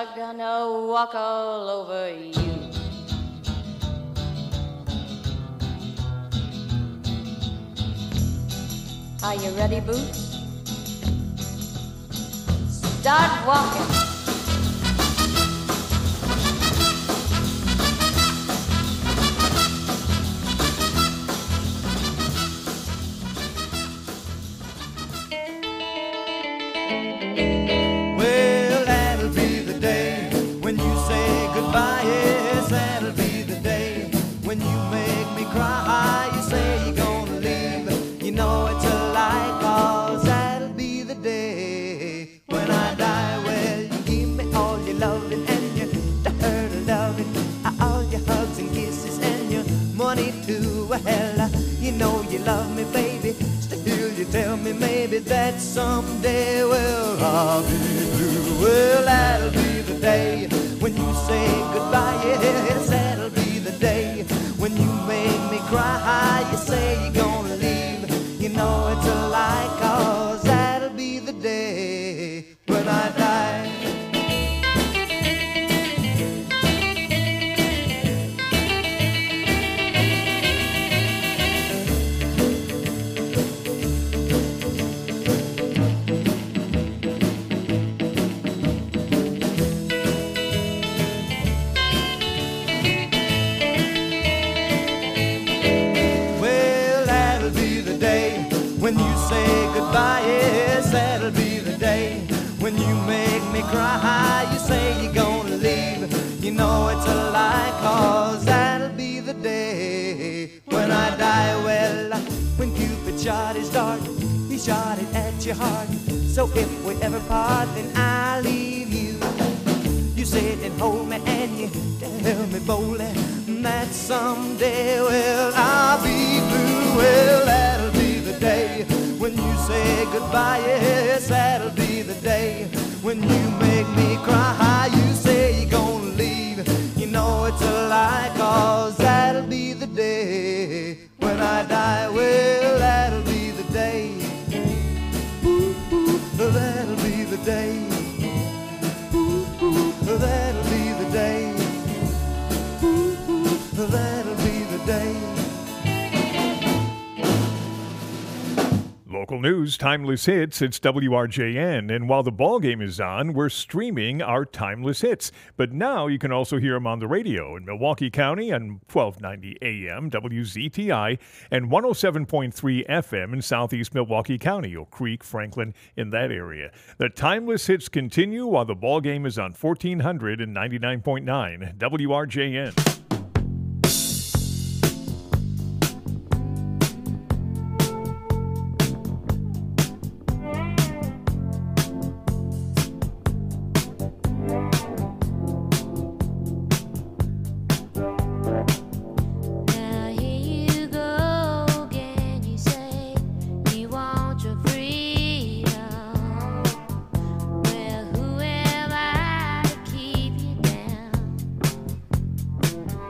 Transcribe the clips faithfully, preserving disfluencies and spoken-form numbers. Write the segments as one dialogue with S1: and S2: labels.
S1: are gonna walk all over you. Are you ready, Boots? Start walking.
S2: Well, that'll be the day when you say goodbye. Yes, that'll be the day when you make me cry. You say you're gonna leave, you know it's a lie, 'cause that'll be the day when I die. Well, you give me all your loving and your dirty loving, all your hugs and kisses and your money too. Well, you know you love me, baby. Still you tell me maybe that someday, well, I'll be blue. Well, that'll be the day when you say goodbye. Yes, that'll be the day when you make me cry. You say you're gonna leave, you know it's a lie, 'cause that'll be the day when I die. When you say goodbye, yes, that'll be the day when you make me cry. You say you're gonna leave, you know it's a lie, 'cause that'll be the day when I die. Well, when Cupid shot his dart, he shot it at your heart. So if we ever part, then I'll leave you. You sit and hold me and you tell me boldly that someday, well, I'll be blue. Well, that'll be the day when you say goodbye. Yes, that'll be the day when you make me cry. You say you're gonna leave, you know it's a lie, 'cause that'll be the day when I die. Well, that'll be the day. Ooh, ooh, that'll be the day. Ooh, ooh, that'll be the day. Ooh, ooh, that'll be the day.
S3: Local news, timeless hits, it's W R J N. And while the ball game is on, we're streaming our timeless hits. But now you can also hear them on the radio in Milwaukee County on twelve ninety A M, W Z T I, and one oh seven point three F M in southeast Milwaukee County, Oak Creek, Franklin, in that area. The timeless hits continue while the ball game is on fourteen ninety-nine point nine W R J N.
S4: Well, who am I to keep you down?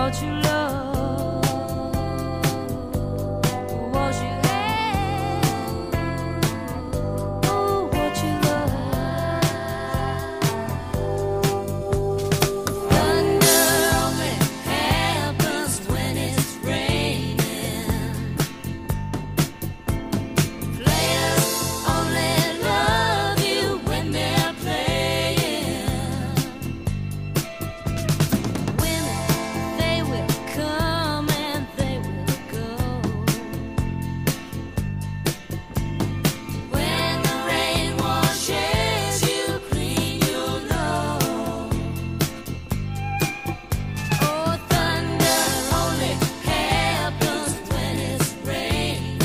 S4: what you love, what you have, oh, what you love. Thunder only happens when it's raining. Players only love you when they're playing. Women, they will come and they will go. When the rain washes you clean, you'll know. Oh, thunder only happens when it's raining.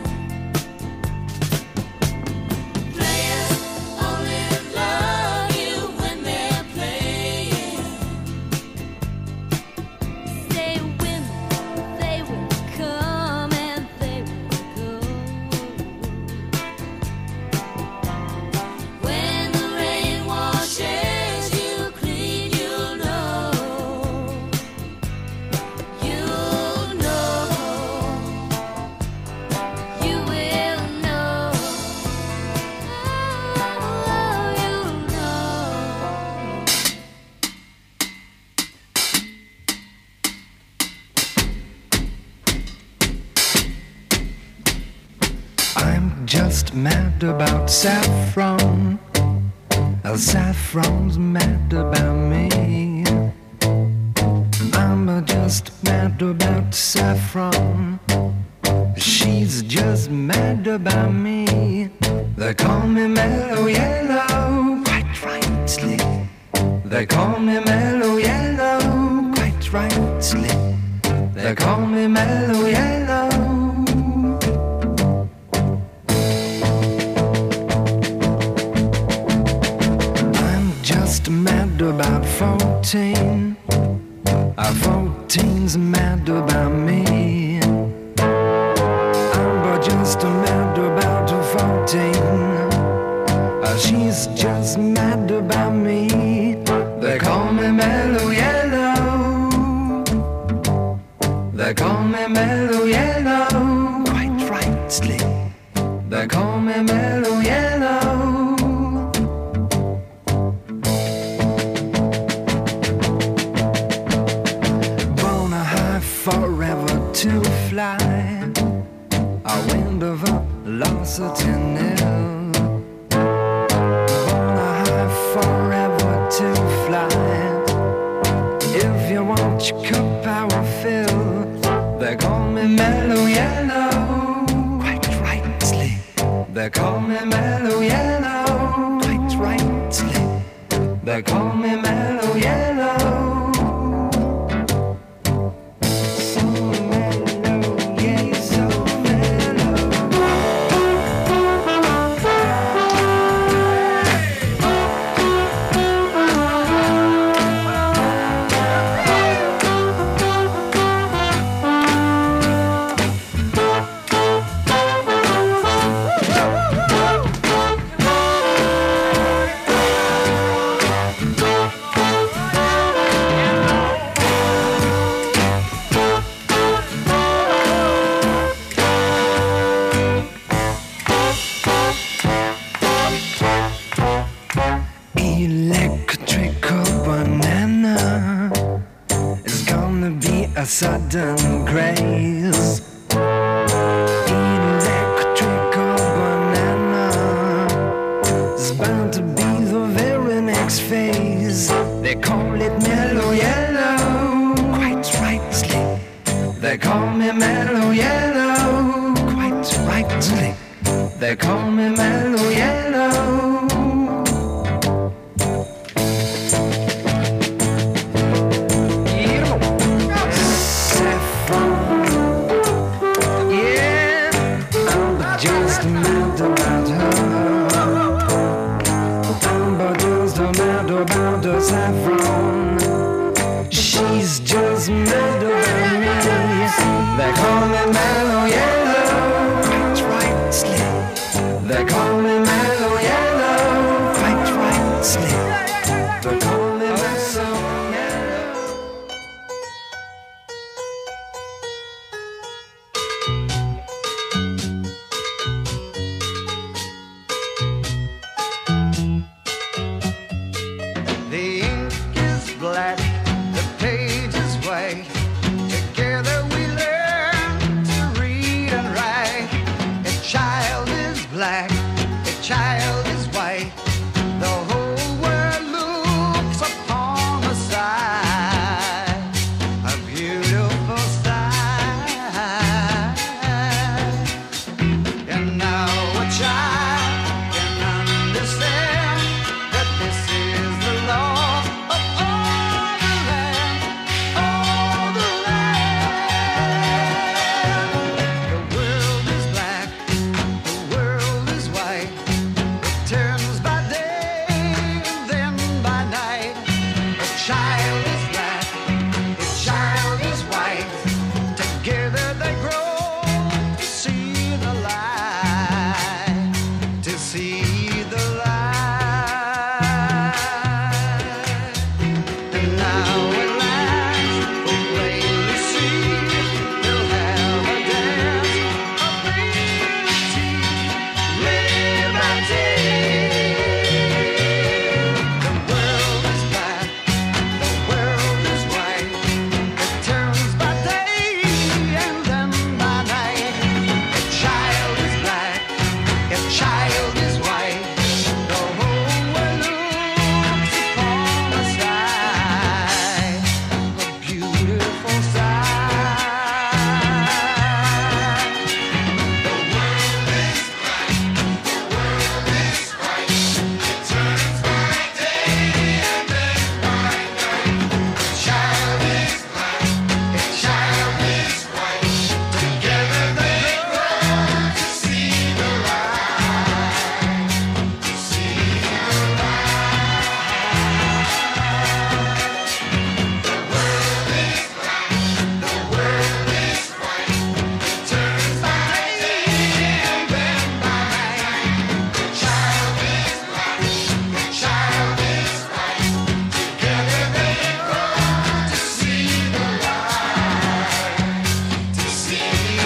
S4: Players only love you when they're playing. Say women, they will come and they will go. When the rain washes you clean, you'll know. You'll know. You will know. Oh, you'll know.
S2: I'm just mad about saffron. Uh, Saffron's mad about me. I'm uh, just mad about saffron. She's just mad about me. They call me Mellow Yellow, quite rightly. They call me Mellow Yellow, quite rightly. They call me Mellow Yellow. I'm just mad about fourteen. Uh, fourteen's mad about me. I'm but just mad about fourteen. Uh, she's just mad about me. They call me Mellow Yellow. They call me Mellow Yellow, quite rightly. They call me Mellow Yellow. Born a high forever to fly. A wind of velocity nil. Born a high forever to fly. If you want your cup, I will fill. They call me Mellow Yellow, quite rightly. They call me Mellow Yellow, quite rightly. They call me Mellow Yellow. So mellow, yeah, so mellow. Electrical banana is gonna be a sudden grace. Electrical banana is bound to be the very next phase. They call it Mellow Yellow, quite rightly. They call me Mellow Yellow, quite rightly. They call me Mellow Yellow. Saffron, she's just mad about me. They call me Mellow Yellow, quite rightly. They call me Mellow Yellow, quite rightly. They call me Mellow Yellow. black, the page is white. Together we learn to read and write. A child is black, a child is white. The whole world looks upon the sight, a beautiful sight. And now a child can understand that this is the law of all the land, all the land. The world is black, the world is white. It turns by day and then by night. A child is black, a child is white. Together they grow to see the light, to see the light. And now at last, oh plainly see, they'll have a dance of liberty, liberty. The world is black, the world is white. It turns by day and then by night. A child is black, a child is white. The whole world looks upon the sight, a beautiful sight. The world is black, the world is white. It turns by day and then by night. A child is black, a child is white. Together they grow to see the light, to see the light. The world is black, the world is white. It turns by day and then by night. The child is black, the child is white. Together they grow to see the light, to see the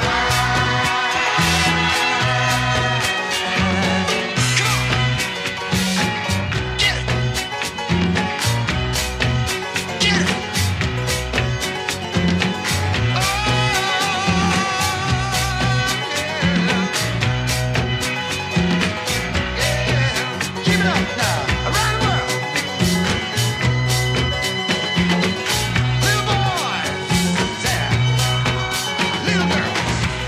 S2: Keep it up now, around the world. Little boys, there. Little girls.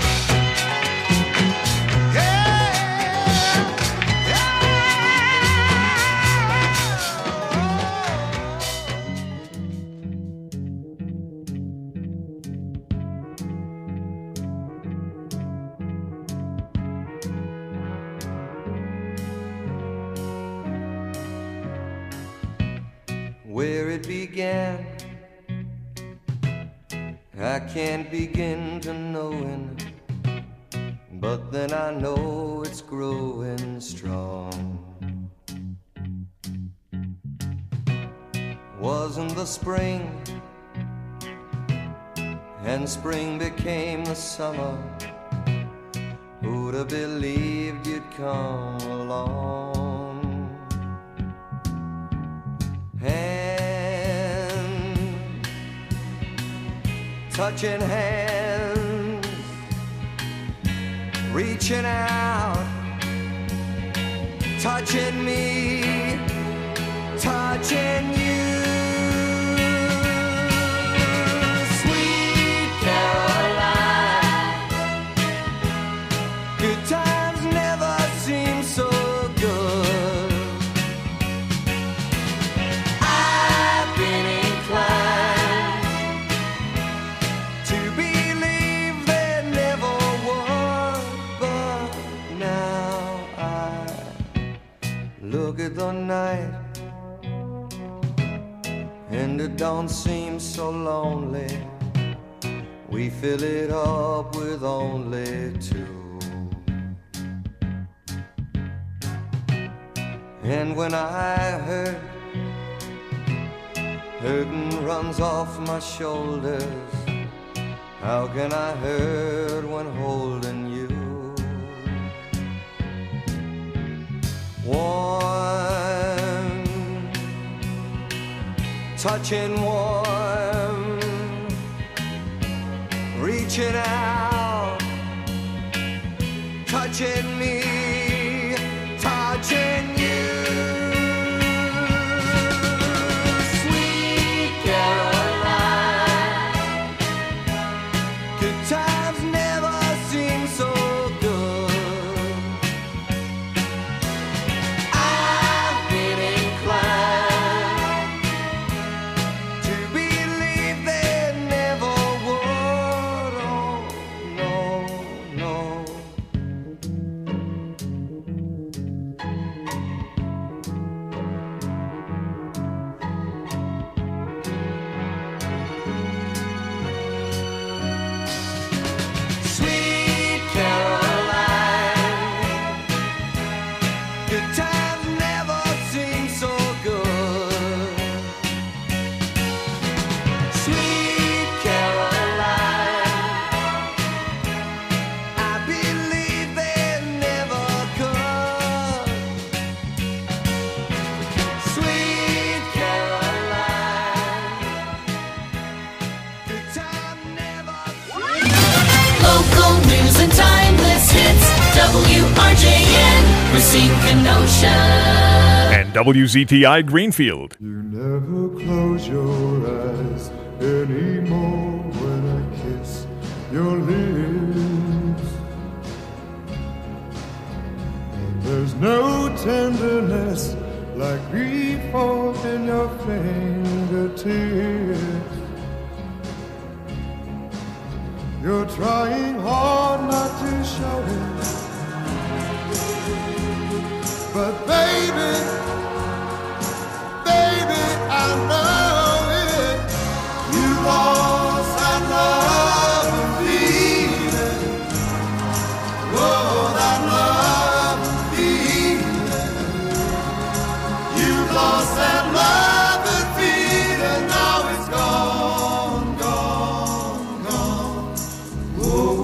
S2: Where it began, I can't begin to knowing, but then I know it's growing strong. Wasn't the spring, and spring became the summer. Who'd have believed you'd come along? Hand, touching hands, reaching out, touching me, touching you. Sweet Caroline, good times never seem so good. I've been inclined to believe there never was, but now I look at the night and it don't seem so lonely. We fill it up with only two. And when I hurt, hurting runs off my shoulders. How can I hurt when holding you? One touching warm, reaching out, touching me, touching you. Sweet Caroline, good times never seem so good. I've been inclined to believe they never would. Oh, no, no. Sweet Caroline, good times never seem so good. Sweet Caroline, I believe they never could. Sweet Caroline, good time never.
S4: Local news and timeless hits. W R J N, Racine Kenosha.
S3: And W Z T I Greenfield.
S5: You never close your eyes anymore when I kiss your lips. And there's no tenderness like before in your fingertips. You're trying hard not to show it, but baby, baby, I know it. You lost that love and feeling. Oh, that love and feeling. You lost that love and feeling. Now it's gone, gone, gone. Whoa.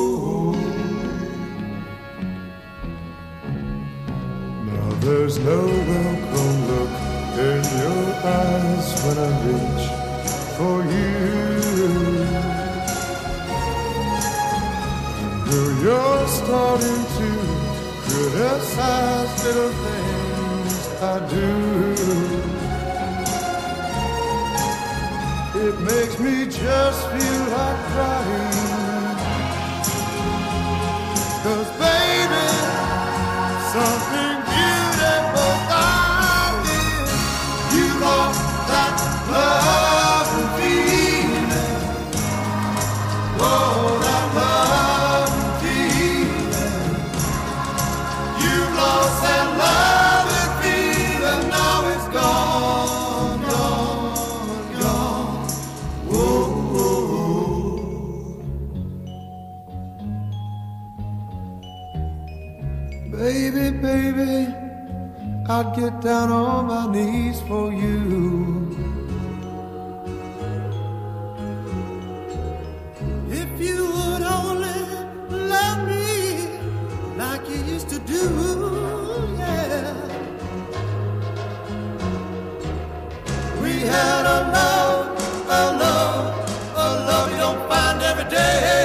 S5: Now there's no welcome look in your eyes when I reach for you. Girl, you're starting to criticize little things I do. It makes me just feel like crying. 'Cause baby, something beautiful about it. You lost that love and feeling. Oh, that love and feeling. You lost that love and feeling. Now it's gone, gone, gone. Whoa, whoa, whoa. Baby, baby, I'd get down on my knees for you. If you would only love me like you used to do, yeah. We had a love, a love, a love you don't find every day.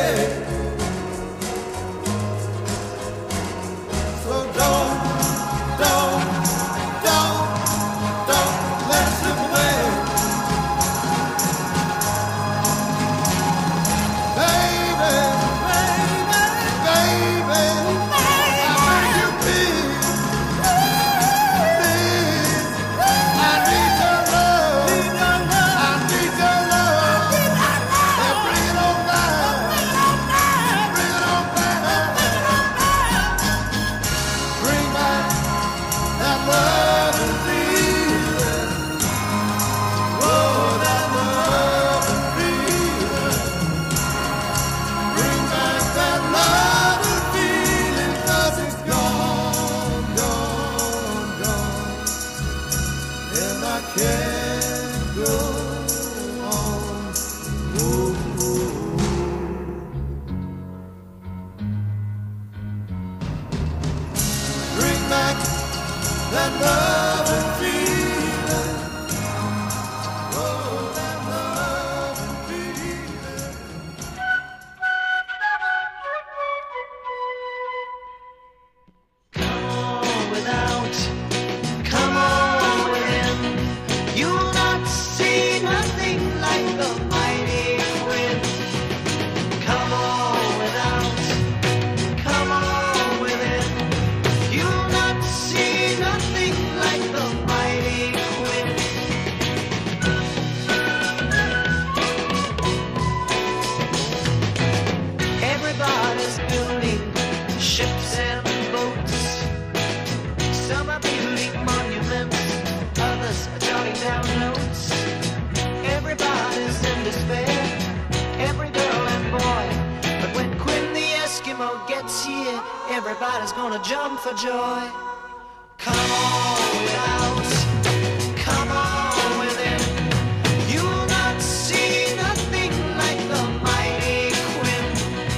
S5: So don't, don't, don't, don't let it slip away. Baby, baby, baby, I beg you please, please, I need your love, I need your love, and bring it on back, bring it on back, bring back that love and feeling. Oh, that love and feeling. Bring back that love and feeling. 'Cause it's gone, gone, gone. And I can't go on. Oh, oh, oh. Bring back that love and feeling. Oh,
S2: gonna jump for joy. Come on without, come on within. You'll not see nothing like the mighty Quinn.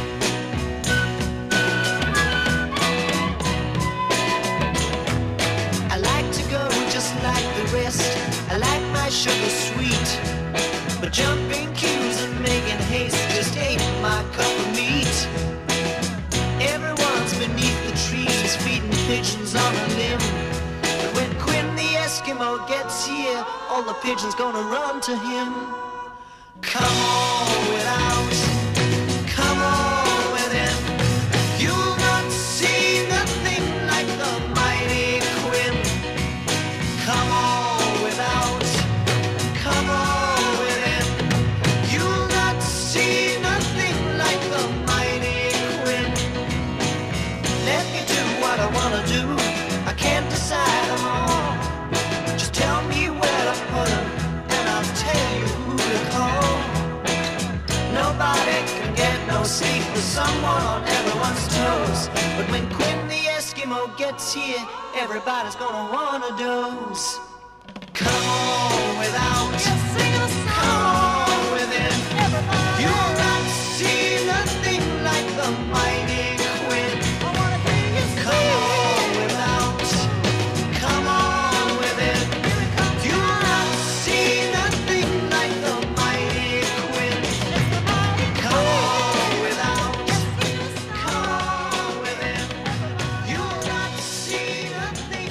S2: I like to go just like the rest. I like my sugar sweet, but jumping queues and making haste just ain't my cup of meat. Everyone's beneath the trees feeding pigeons on a limb. But when Quinn the Eskimo gets here, all the pigeons gonna run to him. Come on without, come on within. You'll not see nothing like the mighty Quinn. Come on without, come on within. You'll not see nothing like the mighty Quinn. Let me do what I wanna do. I can't decide them all. Just tell me where to put them, and I'll tell you who to call. Nobody can get no sleep with someone on everyone's toes. But when Quinn the Eskimo gets here, everybody's gonna wanna doze. Come on without, come on within. You'll not see nothing like the mighty Quinn. Come on without, come on within. You'll not see nothing like the mighty Quinn. Come on without, come on within. You'll not see nothing.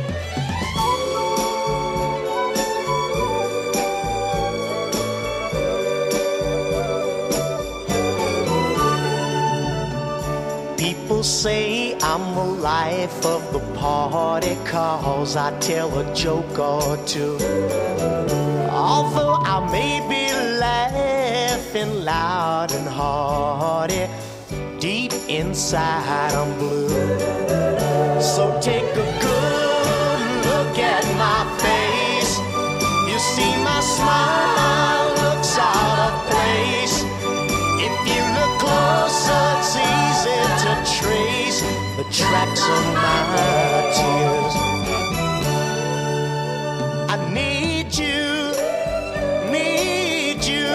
S2: People say I'm the life of the party, 'cause I tell a joke or two. Although I may be laughing loud and hearty, deep inside I'm blue. So take a good look at my face. You see my smile looks out of place. If you look closer, it's easy to trace the tracks of my tears. I need you, need you.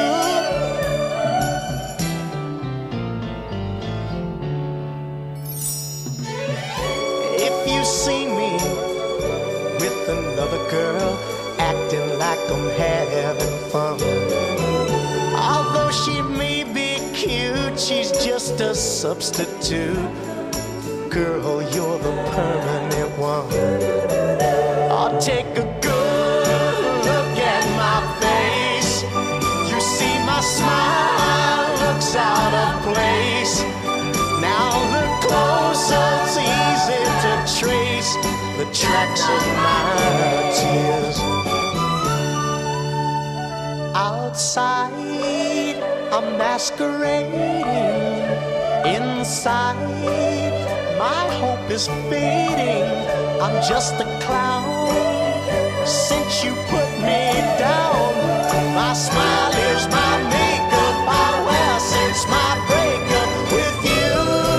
S2: If you see me with another girl, acting like I'm having fun, although she may be cute, she's just a substitute. Girl, you're the permanent one. I'll take a good look at my face. You see my smile looks out of place. Now look closer, it's easy to trace the tracks of my tears. Outside, I'm masquerading. Inside, my hope is fading. I'm just a clown. Since you put me down, my smile is my makeup I wear since my breakup with you.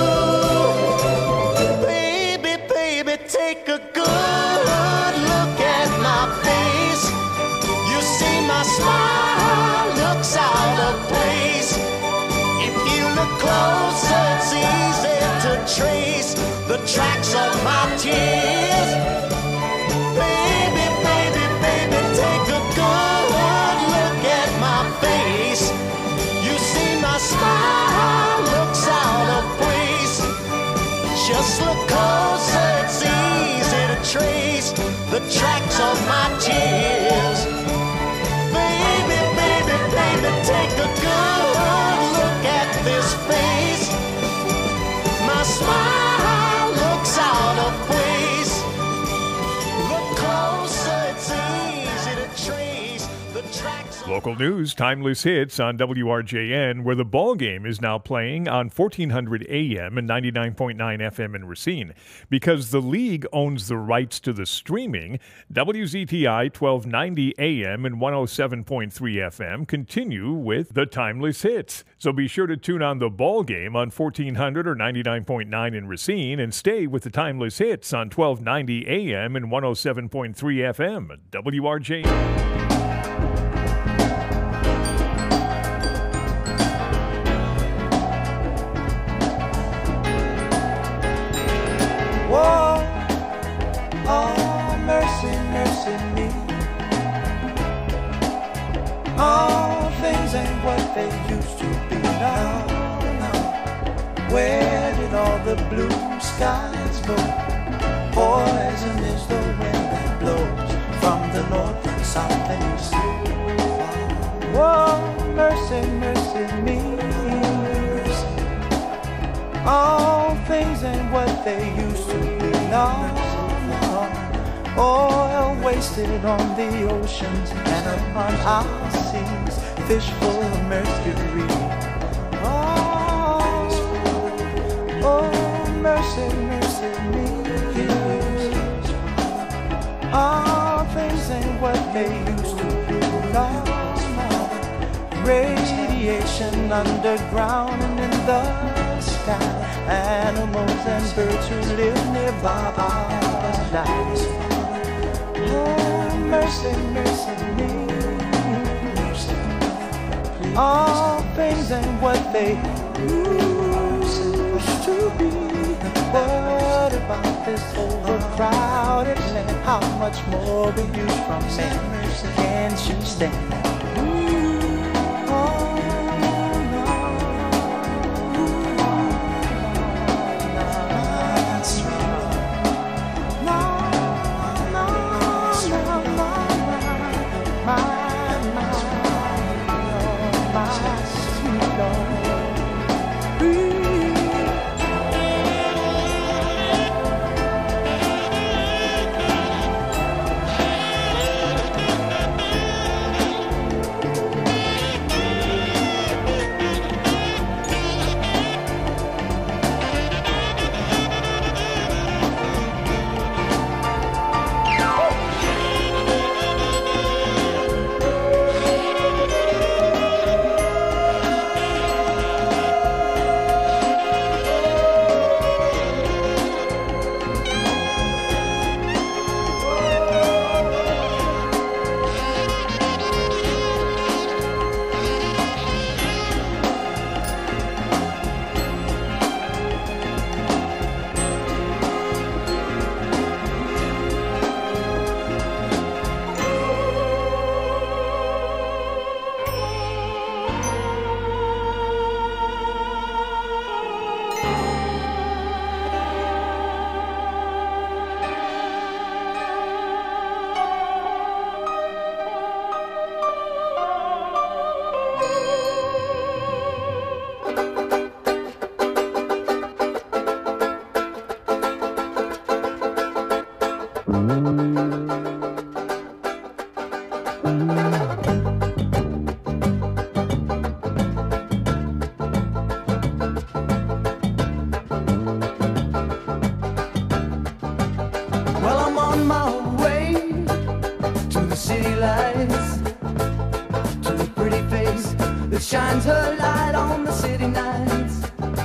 S2: Baby, baby, take a good look at my face. You see my smile looks out of place. If you look closer, it's easy to trace the tracks of my tears. Baby, baby, baby, take a good look at my face. You see my smile looks out of place. Just look closer, it's easy to trace the tracks of my tears. Baby, baby, baby, take a good look at this face. My smile looks out of place.
S3: Local news, timeless hits on W R J N, where the ball game is now playing on fourteen hundred A M and ninety-nine point nine F M in Racine. Because the league owns the rights to the streaming, W Z T I twelve ninety A M and one oh seven point three F M continue with the timeless hits. So be sure to tune on the ball game on fourteen hundred or ninety-nine point nine in Racine and stay with the timeless hits on twelve ninety A M and one oh seven point three F M. W R J N.
S2: Whoa, oh, mercy, mercy me. All things ain't what they used to be now. now. Where did all the blue skies go? Poison is the wind that blows from the north and south and east. Whoa, mercy, mercy me. All things ain't what they used to be now. Oil wasted on the oceans and upon our seas, fish full of mercury. Oh, oh, mercy, mercy me. All things ain't what they used to be now. Radiation underground and in the sky. Animals and birds who live nearby are dying. Oh, mercy, mercy me. All things ain't what they used to be. What about this overcrowded land? How much more will you from man? Can't you stand that?
S6: Shines her light on the city nights.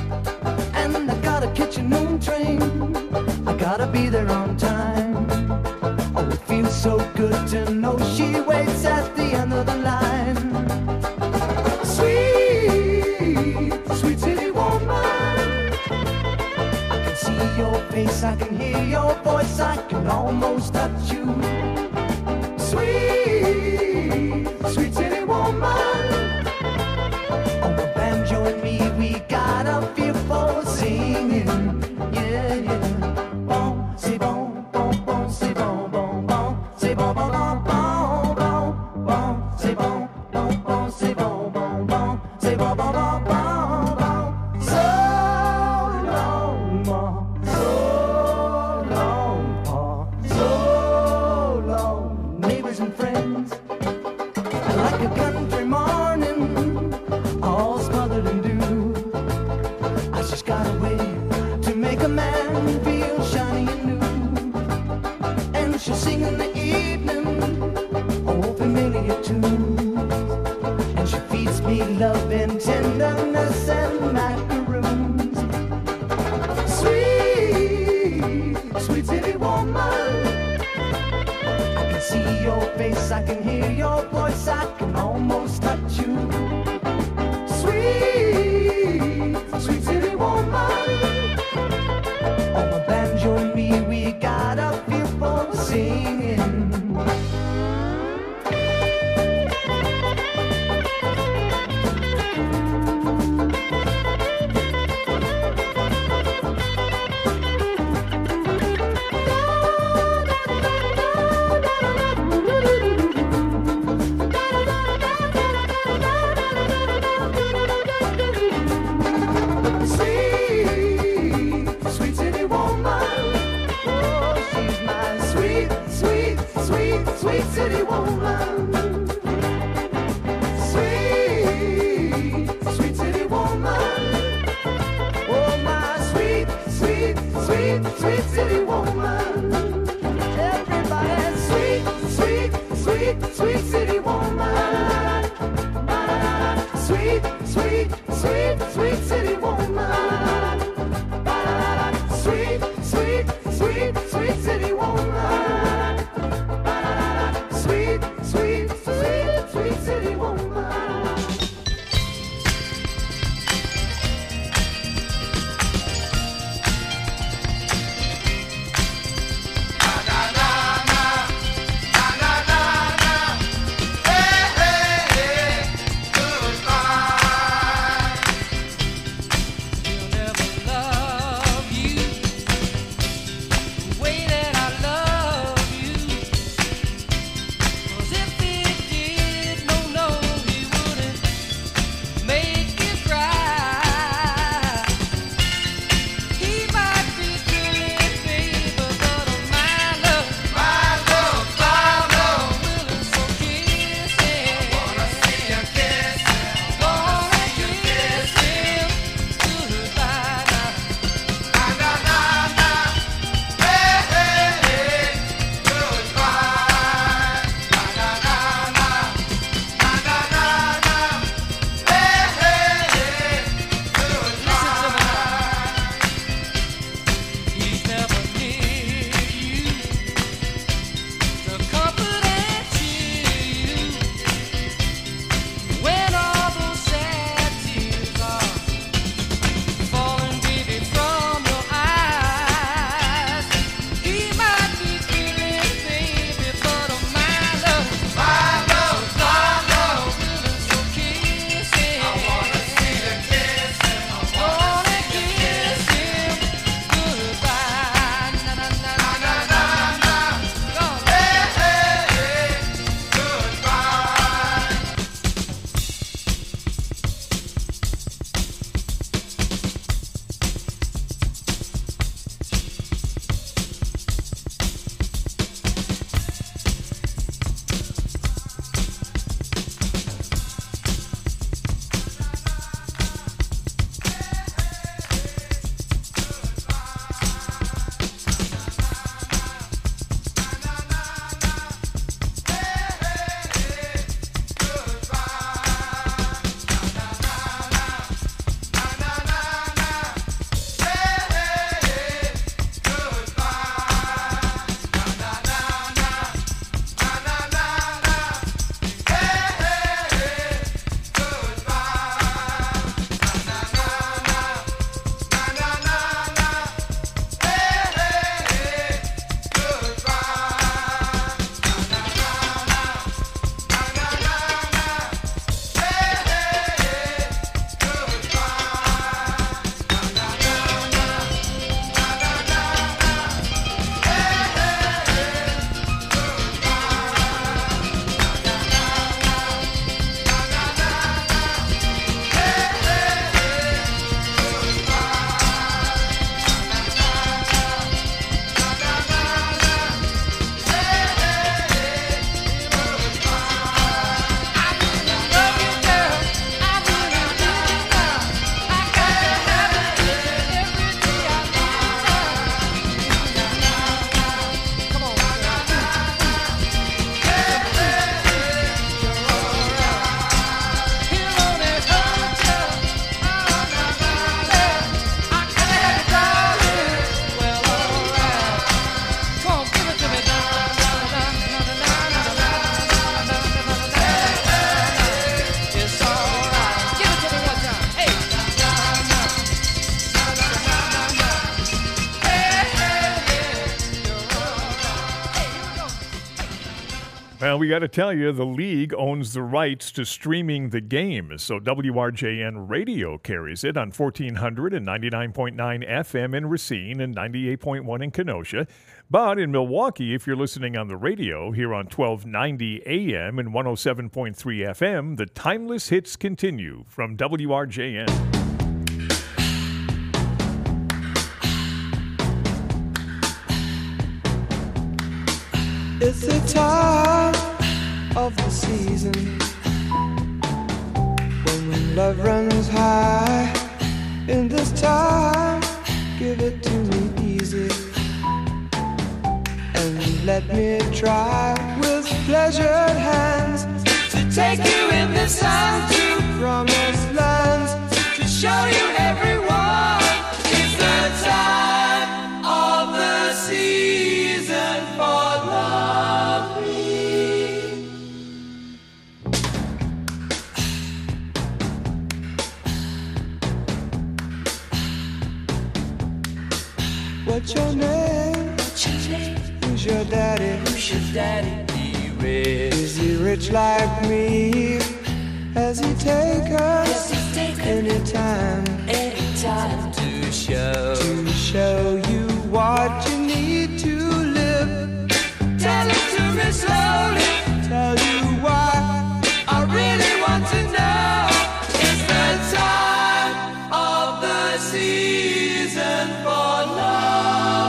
S6: And I got a kitchen noon train. I gotta be there on time. Oh, it feels so good to know she waits at the end of the line. Sweet, sweet city woman, I can see your face, I can hear your voice, I can almost touch you. Sweet, sweet city woman,
S3: Now, we got to tell you, the league owns the rights to streaming the game, so W R J N Radio carries it on fourteen hundred and ninety-nine point nine F M in Racine and ninety-eight point one in Kenosha. But in Milwaukee, if you're listening on the radio, here on twelve ninety A M and one oh seven point three F M, the timeless hits continue from W R J N.
S6: It's the time of the season when love runs high. In this time, give it to me easy and let me try with pleasured hands to take you in this time to promised lands, to show you everyone. It's the time of the season for love. What's your name? What's your name? Who's your daddy? Who's your daddy? He rich. Is he rich like me? Has he take us anytime? Anytime to show to show you what you need to live. Tell it to me slowly. Tell you why I really want to know. It's the time of the season for love.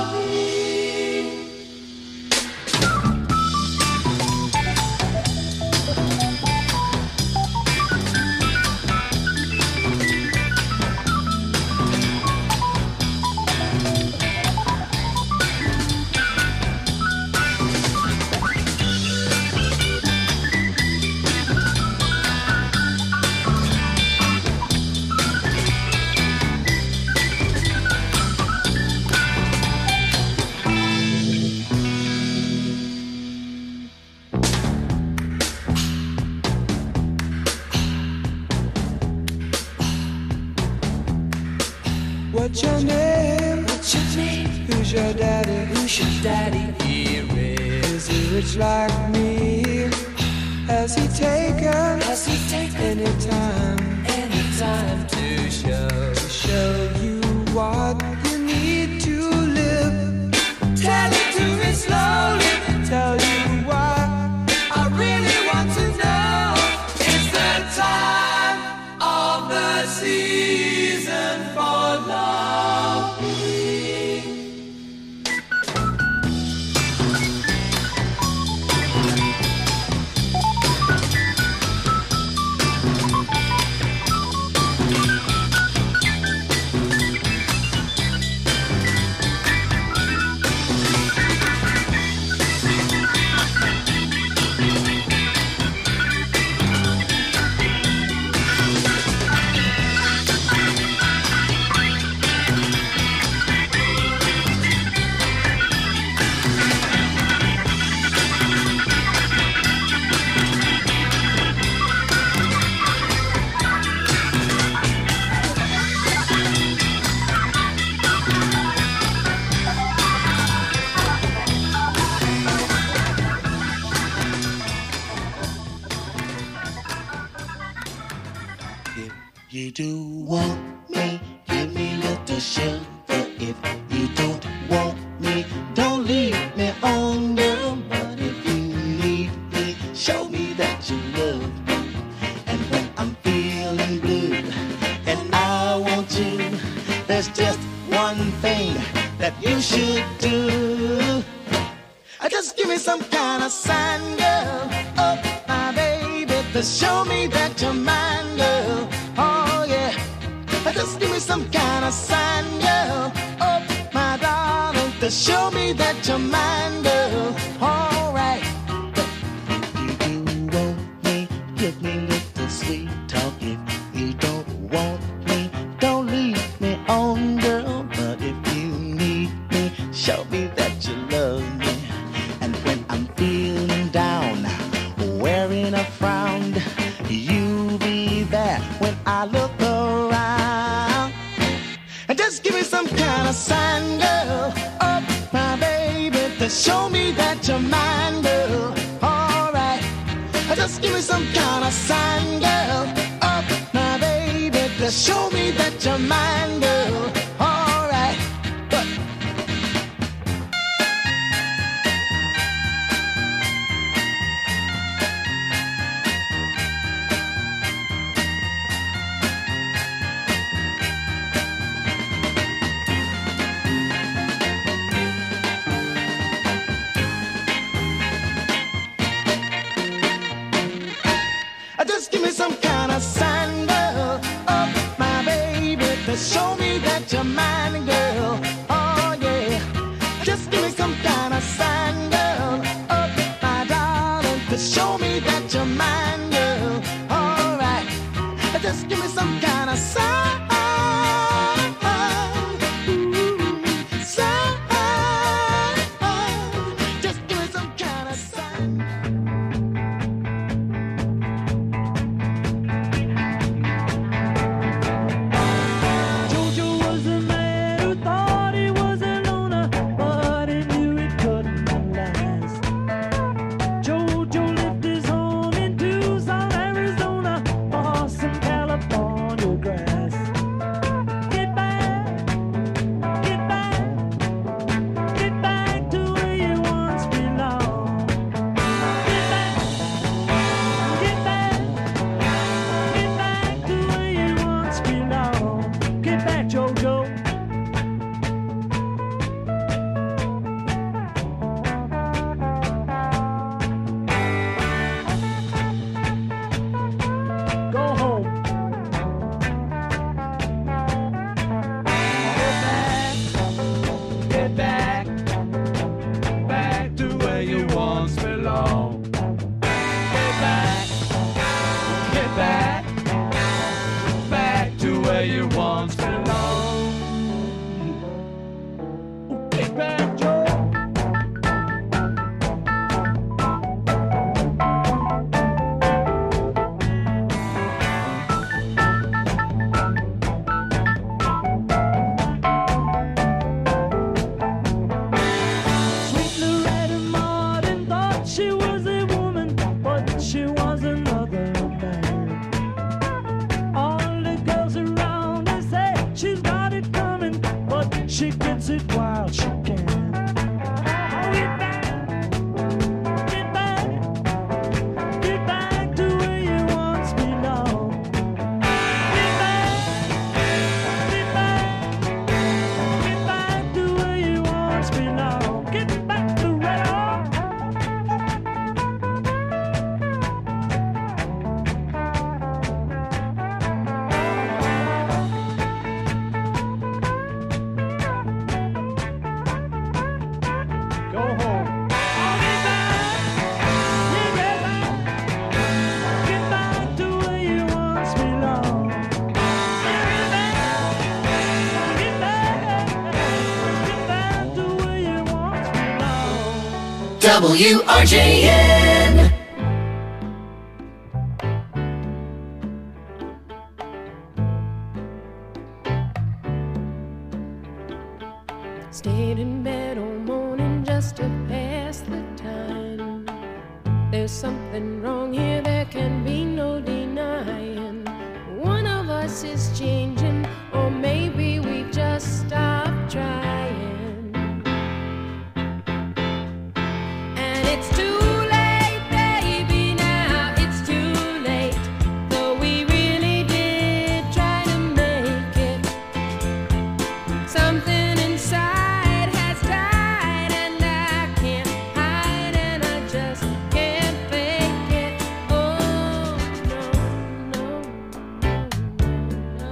S6: What's your name? What's your name? Who's your daddy? Who's your daddy? He rich. Is he rich like me? Has he taken? Has he taken anytime? Anytime to show to show you what you need to live. Tell it to me slowly. Tell you why I really want to know. It's the time of the season for love.
S7: You do want me, give me little sugar. If you don't want me, don't leave me on, girl. But if you need me, show me that you love me. And when I'm feeling blue and I want you, there's just one thing that you should do. Just give me some kind of sign, girl. Oh, my baby, to show me that you're mine, girl. Oh, yeah. Just give me some kind of sign, girl. Oh, my darling, to show me that you're mine, girl. All right. If you do want me, give me little sweet talk. If you don't want me, don't leave me on, girl. But if you need me, show me that you love me. And when I'm feeling down, wearing a frown, you be there when I look around. And just give me some kind of sign, girl. Oh, my baby, to show me that you're mine, girl. All right.
S5: me some kind of sign, girl. Oh, my baby, just show me that you're mine, girl. All right, but just give me some kind of sign, girl. Oh, my baby, just show me that you're mine, girl. Oh, yeah. Just give me some kind of sign, girl. Oh, my darling, just show me that you're mine, girl. All right. Just give me some kind of sign. Ooh, sign. Just give me some kind of sign.
S6: Jojo was a man who thought he was a loner, but he knew it couldn't last. Jojo lived his home in Tucson, Arizona, for some California grass. Get back, get back, get back to where you once belonged. Get back, get back, get back to where you once belonged. Get back, Jojo. Go home. Get back, get back, back to where you once belonged. Get back, get back, back to where you once belonged. Get back, Joe. Sweet Loretta Martin thought she was a woman, but she was another man. All the girls around her say she's got it coming, but she gets it while she can. Get back, get back, get back to where you once belonged. Get back, get back, get back to where you once belonged. Get back to Red Hawk. Go home. Get back, yeah, get back, get back to where you once belonged. Get back, get back, get back to where you once belonged.
S4: W R J N.
S8: Stayed in bed all morning just to pass the time. There's something wrong here, there can be no denying. One of us is changing, or maybe we just stopped trying. And it's too late, baby, now it's too late. Though we really did try to make it. Something inside has died, and I can't hide, and I just can't fake it. Oh, no, no, no,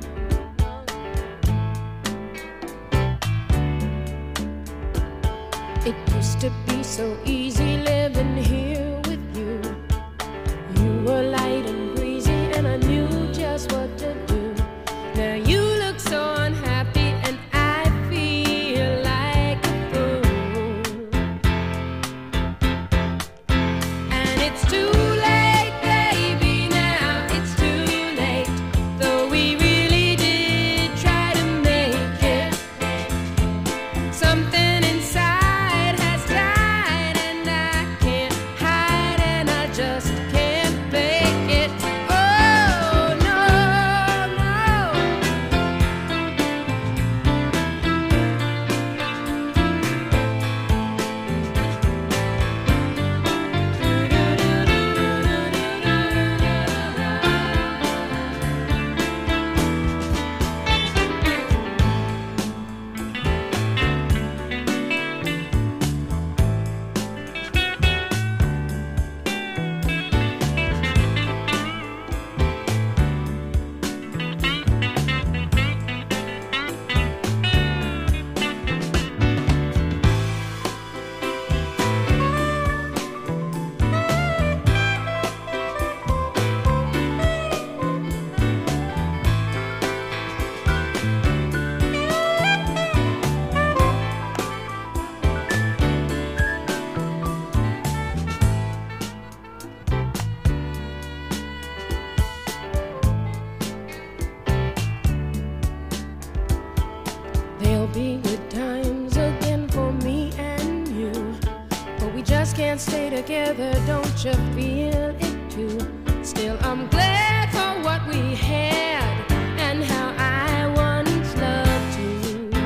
S8: no. It used to be so easy living here with you. You were light and breezy, and I knew just what to do. Now you look so unhappy, and I feel like a fool. And it's too late, baby, now it's too late. Though we really did try to make it. Something inside has died, and together, don't you feel it too? Still, I'm glad for what we had and how I once loved you.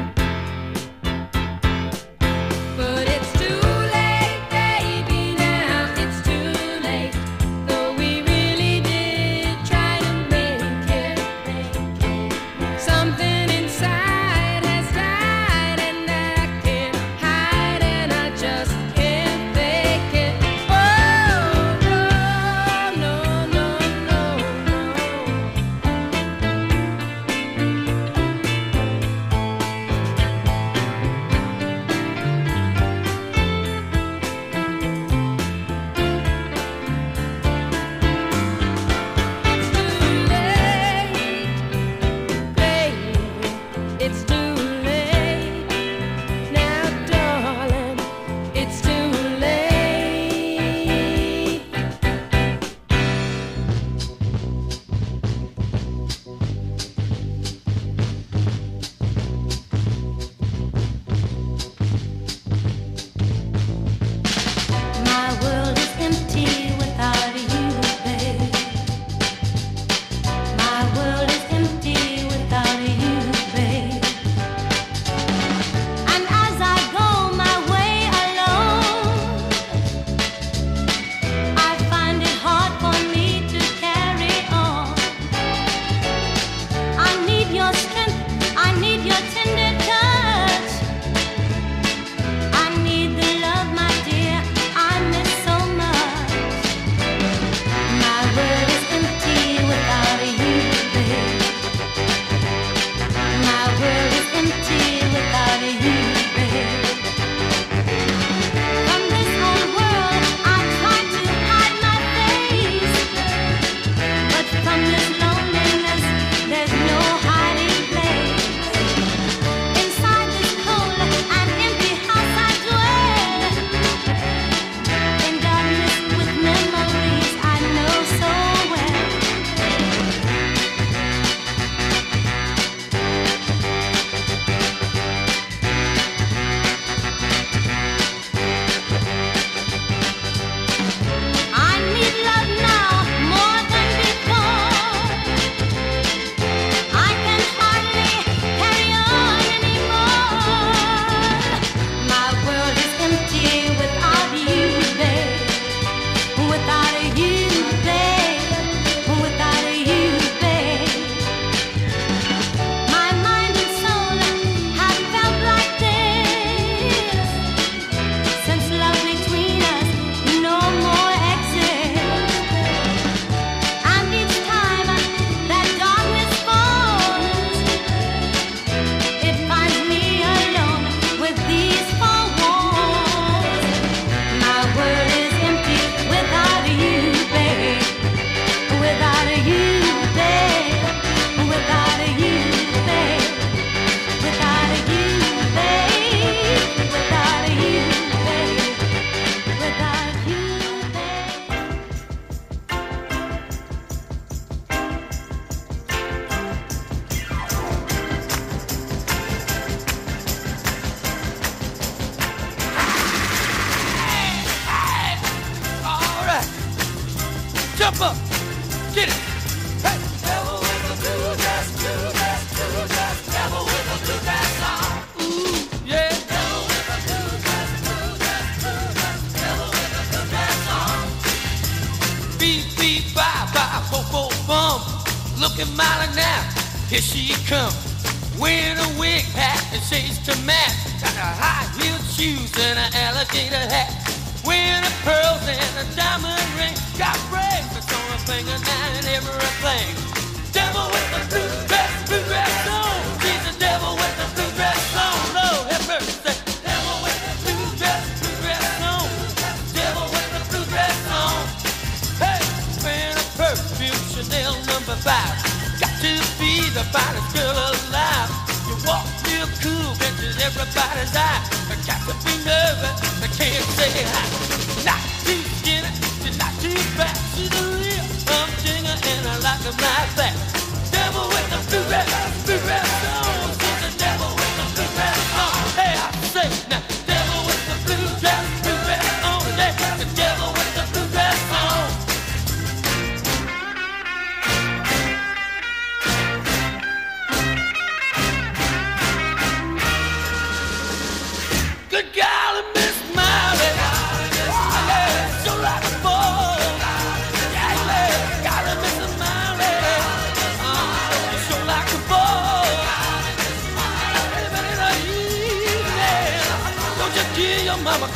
S8: But it's too late, baby, now it's too late. Though we really did try to make it, something inside has died and I can't hide and I just can't fake it. Oh, no, no, no, no, no. It's too late, baby. It's too late. Now, darling, it's too late. My world is empty without you, babe. My world is empty without you, babe. And as I go my way alone, I find it hard for me to carry on. I need your strength, I need your tender touch. I need the love, my dear, I miss so much. My world is empty without you, babe. My world is empty without you, babe. From this whole world, I try to hide my face, but from this loneliness, there's no hiding place. Inside this cold and empty house I dwell, in darkness with memories I know so well. I need love now more than before. I can hardly carry on anymore. My world is empty without you, babe. Without you, babe. Without you, babe. My mind and soul have felt like this since love between us no more exists. And each time that darkness falls, it finds me alone with these four walls. My world is empty without you, babe. Without you, babe. Without you, babe. Without you, babe. Without you, babe. Without you, babe.
S2: All right. Jump up. Get it. Hey. Devil with the blue dress, blue dress, blue dress. Devil with the blue dress on. Ooh, yeah. Devil with the blue dress, blue dress, blue dress. Devil with the blue dress on. Beep, beep, bye, bye, bo, bo, bum. Looking mighty now. Here she comes. Wearing a wig hat and shades to match. Got a high-heeled shoes and an alligator hat. Wearing a pearls and a diamond ring. Got bracelets on her finger now and everything. Devil with the blue dress, blue dress on. She's the devil with the blue dress on. Lord have mercy. Devil with the blue dress, blue dress on. Devil with the blue dress on. Hey, wearing a perfume Chanel number five. Got to be the finest girl alive. You walk real cool, catches everybody's eye. I got to be nervous, I can't say hi. Not too skinny, she's not too fat. She's a real humdinger and I like her like that. Devil with the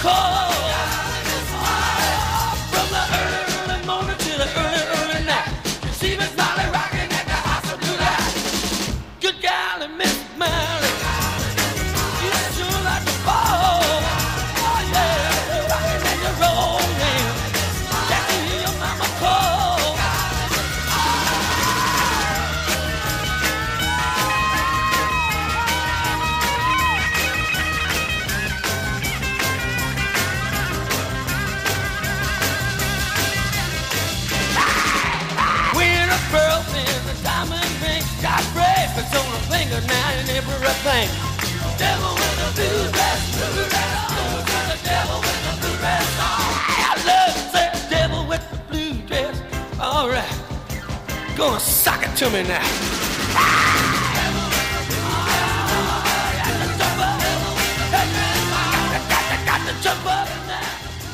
S9: call. From the early, early morning to the early, early night. See Miss Molly rocking at the house of blue light. Good golly, Miss Molly, you sure like to ball. Oh yeah, rocking and you're rolling. Got to hear your mama call. Pearls in the diamond ring, got bracelets on her finger now and everything. Devil with a blue dress, blue dress, oh, the devil with the blue dress. Oh, I love that devil with the blue dress. All right, gonna sock it to me now. Devil with the blue dress, oh, got to jump up, got to, got to jump up now.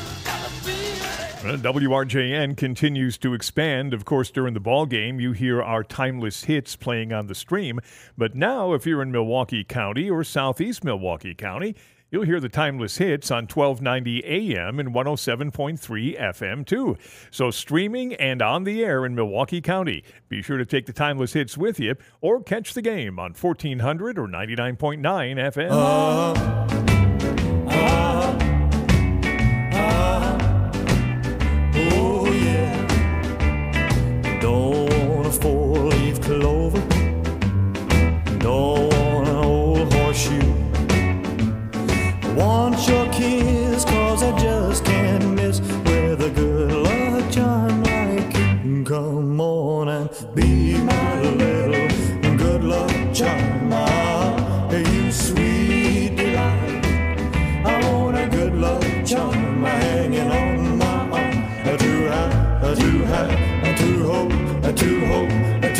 S3: W R J N continues to expand. Of course, during the ball game, you hear our timeless hits playing on the stream. But now, if you're in Milwaukee County or southeast Milwaukee County, you'll hear the timeless hits on twelve ninety A M and one oh seven point three F M, too. So streaming and on the air in Milwaukee County. Be sure to take the timeless hits with you or catch the game on fourteen hundred or ninety-nine point nine F M.
S2: Uh, uh, Oh yeah, don't want a four-leaf clover, don't want an old horseshoe. I want your kiss, cause I just can't miss with a good luck charm like you. Come on and be my little good luck charm. Ah, you sweet delight. I want a good luck charm hanging on my arm. To have, to have, to hope, to hope,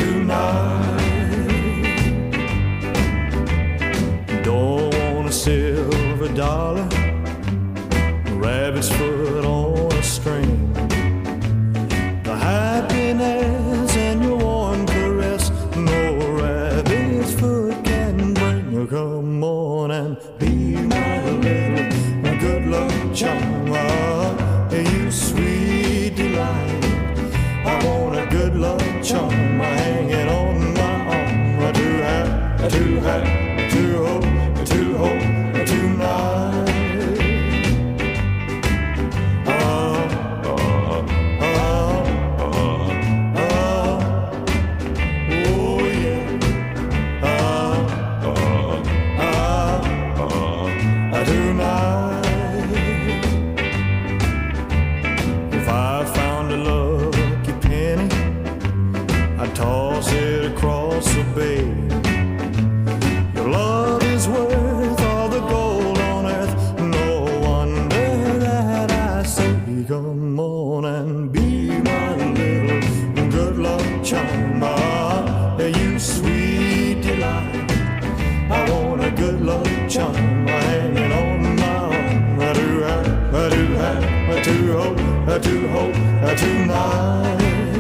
S2: tonight. Don't want a silver dollar, rabbit's foot on a string. The happiness and your warm caress, no rabbit's foot can bring. Come on and be my little good luck charm. You sweet delight. I want a good luck charm hanging on my arm. I do have, I do have, to hope, to hope, tonight. Ah, ah, ah, ah, ah. Oh yeah. Ah, ah, ah, ah, tonight. Toss it across the bay. Your love is worth all the gold on earth. No wonder that I say, come on and be my little good luck charm. Ah, you sweet delight. I want a good luck charm hanging on my arm. I do have, I do have, I do hope, I do hope, I tonight.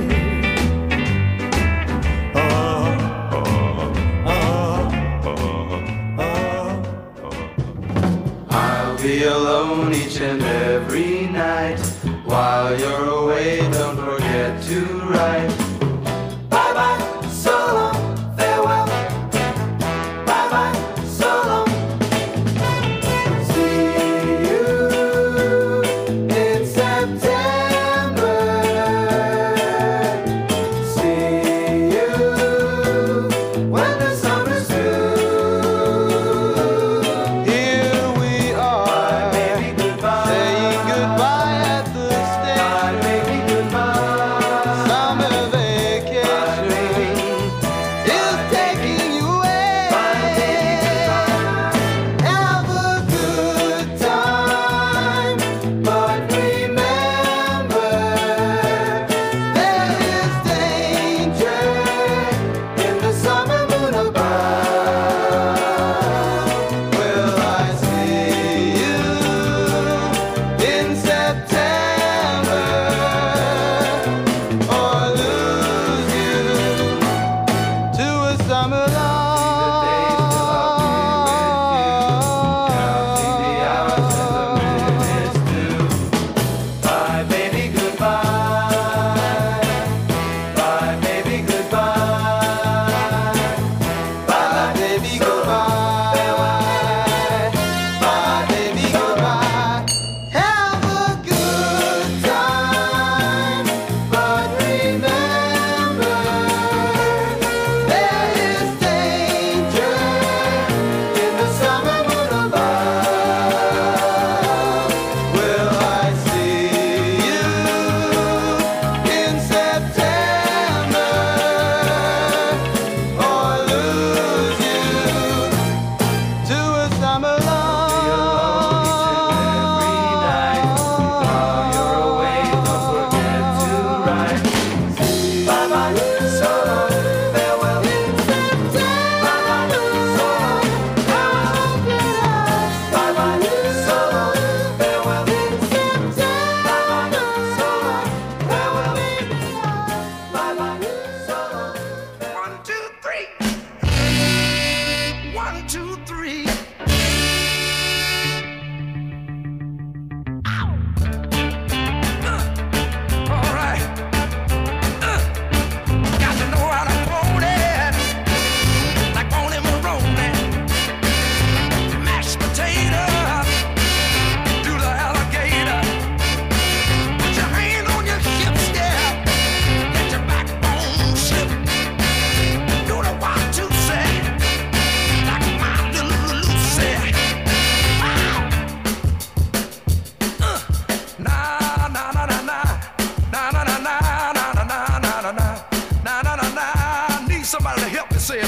S10: Be alone each and every night. While you're away, don't forget to write.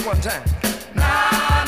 S11: one time. Now